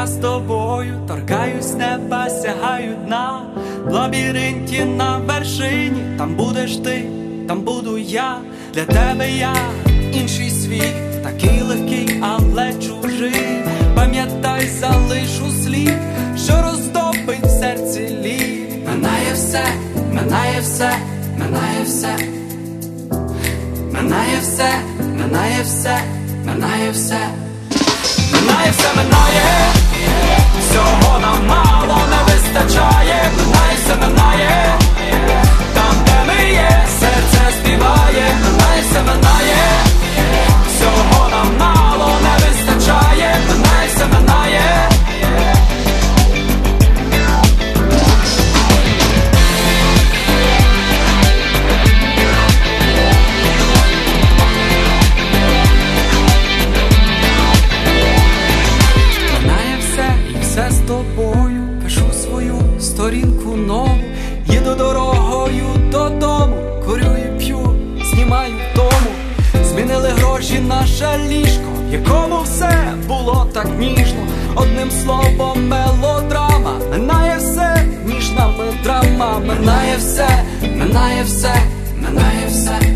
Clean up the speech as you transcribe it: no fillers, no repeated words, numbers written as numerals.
я з тобою торкаюсь неба, сягаю дна. В лабіринті на вершині, там будеш ти, там буду я. Для тебе я інший світ, такий легкий, але чужий. Пам'ятай, залишу слід, що роздопить в серці лід. Минає все, минає все, минає все. Минає все, минає все, минає все. Минає все, минає, всього нам мало не вистачає. Минає все, минає, там де ми є, серце співає. Минає все, минає, всього нам мало не вистачає. Минає все, минає. Все з тобою, пишу свою сторінку нову. Їду дорогою додому, курю і п'ю, знімаю втому. Змінили гроші наше ліжко, в якому все було так ніжно. Одним словом мелодрама. Минає все, між нами драма. Минає все, минає все, минає все.